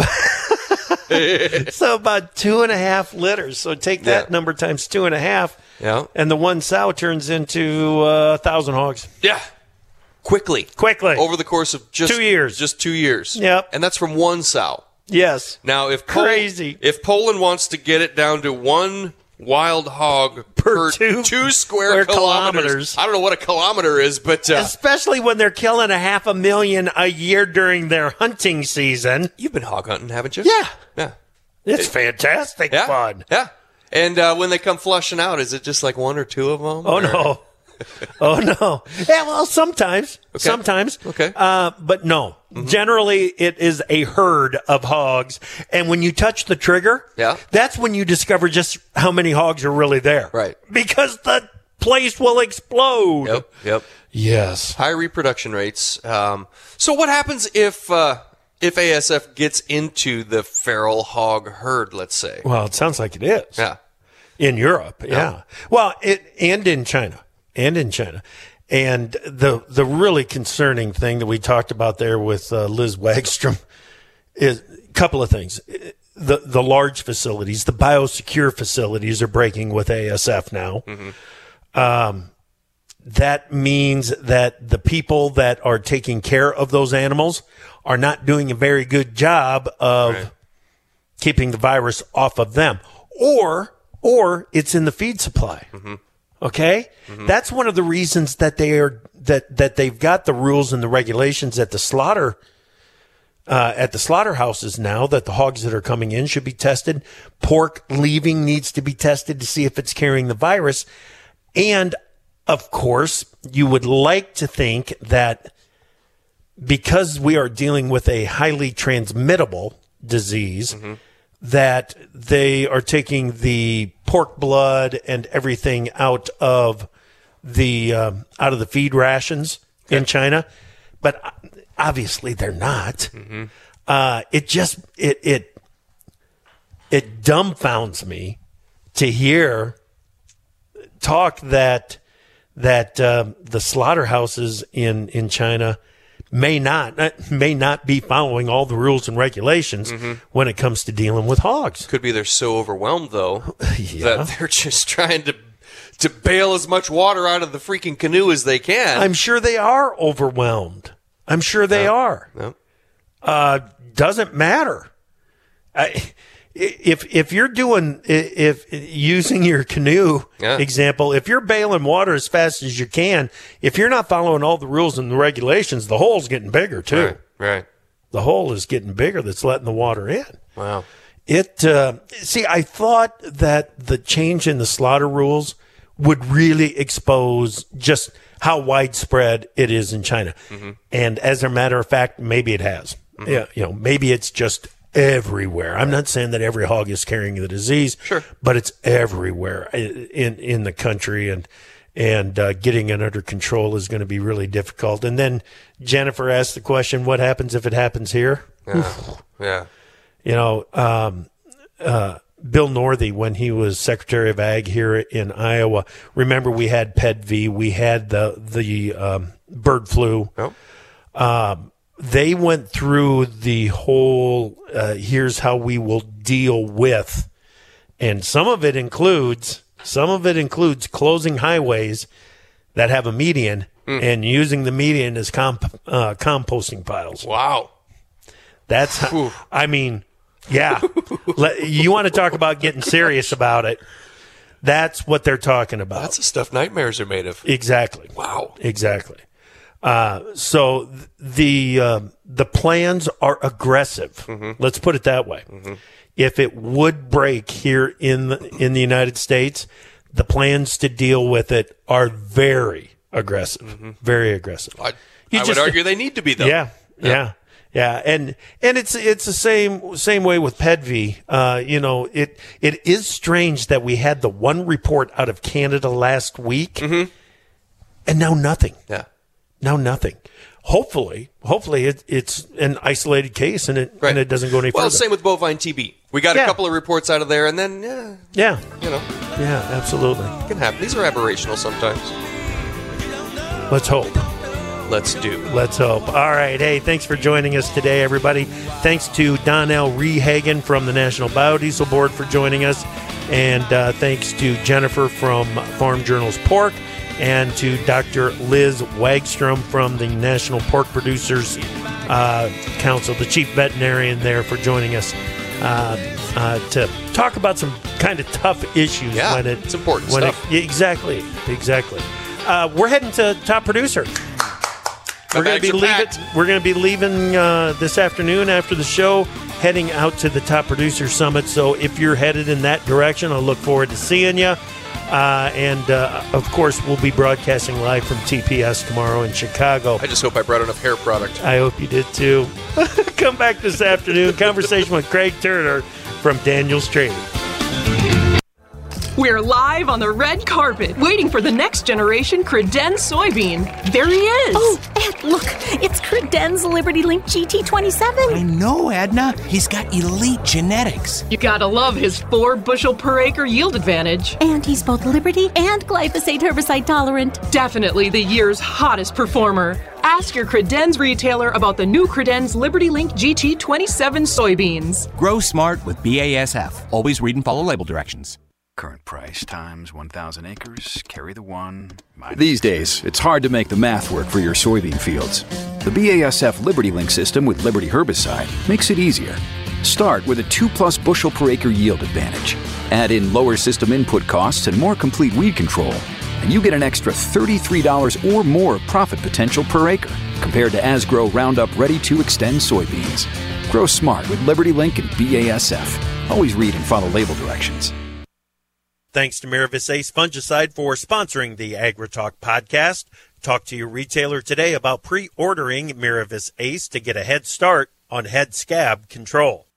so about two and a half liters. So take that yeah. number times two and a half. Yeah. And the one sow turns into uh, a thousand hogs. Yeah. Quickly. Quickly. Over the course of just two years. Just two years. Yep. And that's from one sow. Yes. Now, if Pol- crazy, if Poland wants to get it down to one wild hog per, per two, two square kilometers, kilometers, I don't know what a kilometer is, but uh, especially when they're killing a half a million a year during their hunting season. You've been hog hunting, haven't you? Yeah. Yeah. It's it, fantastic yeah, fun. Yeah. And uh, when they come flushing out, is it just like one or two of them? Oh or? no. Oh no! Yeah, well, sometimes, okay. sometimes, okay, uh, but no. Mm-hmm. Generally, it is a herd of hogs, and when you touch the trigger, yeah, that's when you discover just how many hogs are really there, right? Because the place will explode. Yep, yep. Yes, high reproduction rates. Um, so, what happens if uh, if A S F gets into the feral hog herd? Let's say. Well, it sounds like it is. Yeah, in Europe. Yeah. yeah. Well, it and in China. And in China. And the the really concerning thing that we talked about there with uh, Liz Wagstrom is a couple of things. The the large facilities, the biosecure facilities are breaking with A S F now. Mm-hmm. Um, that means that the people that are taking care of those animals are not doing a very good job of right. keeping the virus off of them. Or, or it's in the feed supply. Mm-hmm. Okay? Mm-hmm. That's one of the reasons that they are, that, that they've got the rules and the regulations at the slaughter, uh, at the slaughterhouses now, that the hogs that are coming in should be tested. Pork leaving needs to be tested to see if it's carrying the virus. And of course, you would like to think that because we are dealing with a highly transmittable disease, mm-hmm. that they are taking the pork blood and everything out of the uh, out of the feed rations okay. in China, but obviously they're not. Mm-hmm. Uh, it just it it it dumbfounds me to hear talk that that uh, the slaughterhouses in in China may not may not be following all the rules and regulations mm-hmm. when it comes to dealing with hogs. Could be they're so overwhelmed though yeah. that they're just trying to to bail as much water out of the freaking canoe as they can. I'm sure they are overwhelmed. I'm sure they no. are. No. Uh, doesn't matter. I, if if you're doing if using your canoe yeah. example, if you're bailing water as fast as you can, if you're not following all the rules and the regulations, the hole's getting bigger too. Right. right. The hole is getting bigger that's letting the water in. Wow. It uh, see, I thought that the change in the slaughter rules would really expose just how widespread it is in China. Mm-hmm. And as a matter of fact, maybe it has. Mm-hmm. Yeah, you know, maybe it's just everywhere. I'm not saying that every hog is carrying the disease, sure. but it's everywhere in in the country, and and uh, getting it under control is going to be really difficult. And then Jennifer asked the question, what happens if it happens here? Yeah. yeah. You know, um, uh, Bill Northey, when he was Secretary of Ag here in Iowa, remember we had P E D V, we had the, the um, bird flu. Oh. Um, they went through the whole, uh, here's how we will deal with, and some of it includes, some of it includes closing highways that have a median mm. and using the median as comp, uh, composting piles. Wow. That's, how, I mean, yeah. Let, you want to talk about getting serious about it. That's what they're talking about. That's the stuff nightmares are made of. Exactly. Wow. Exactly. Uh, so th- the uh, the plans are aggressive. Mm-hmm. Let's put it that way. Mm-hmm. If it would break here in the, in the United States, the plans to deal with it are very aggressive. Mm-hmm. Very aggressive. I, I just, would argue they need to be, though. Yeah. Yeah. yeah. Yeah, and and it's it's the same same way with P E D V. Uh, you know, it it is strange that we had the one report out of Canada last week, mm-hmm. and now nothing. Yeah, now nothing. Hopefully, hopefully it, it's an isolated case and it right. and it doesn't go any well, further. Well, same with bovine T B. We got yeah. a couple of reports out of there, and then yeah, yeah, you know, yeah, absolutely, it can happen. These are aberrational sometimes. Let's hope. Let's do. Let's hope. All right. Hey, thanks for joining us today, everybody. Thanks to Donnell Rehagen from the National Biodiesel Board for joining us. And uh, thanks to Jennifer from Farm Journal's Pork, and to Doctor Liz Wagstrom from the National Pork Producers uh, Council, the chief veterinarian there, for joining us uh, uh, to talk about some kind of tough issues. Yeah, when it, it's important when stuff. It, exactly. Exactly. Uh, we're heading to Top Producer. We're going to be leaving. We're going to be leaving uh, this afternoon after the show, heading out to the Top Producer Summit. So if you're headed in that direction, I'll look forward to seeing you. Uh, and uh, of course, we'll be broadcasting live from T P S tomorrow in Chicago. I just hope I brought enough hair product. I hope you did too. Come back this afternoon. Conversation with Craig Turner from Daniel's Trading. We're live on the red carpet, waiting for the next generation Credenz soybean. There he is. Oh, Ed, look, it's Credenz Liberty Link G T twenty-seven. I know, Edna. He's got elite genetics. You gotta love his four bushel per acre yield advantage. And he's both Liberty and glyphosate herbicide tolerant. Definitely the year's hottest performer. Ask your Credenz retailer about the new Credenz Liberty Link G T twenty-seven soybeans. Grow smart with B A S F. Always read and follow label directions. Current price times one thousand acres, carry the one. Minus These days, it's hard to make the math work for your soybean fields. The B A S F LibertyLink system with Liberty herbicide makes it easier. Start with a two plus bushel per acre yield advantage. Add in lower system input costs and more complete weed control, and you get an extra thirty-three dollars or more profit potential per acre compared to Asgrow Roundup Ready to Extend soybeans. Grow smart with LibertyLink and B A S F. Always read and follow label directions. Thanks to Miravis Ace Fungicide for sponsoring the AgriTalk podcast. Talk to your retailer today about pre-ordering Miravis Ace to get a head start on head scab control.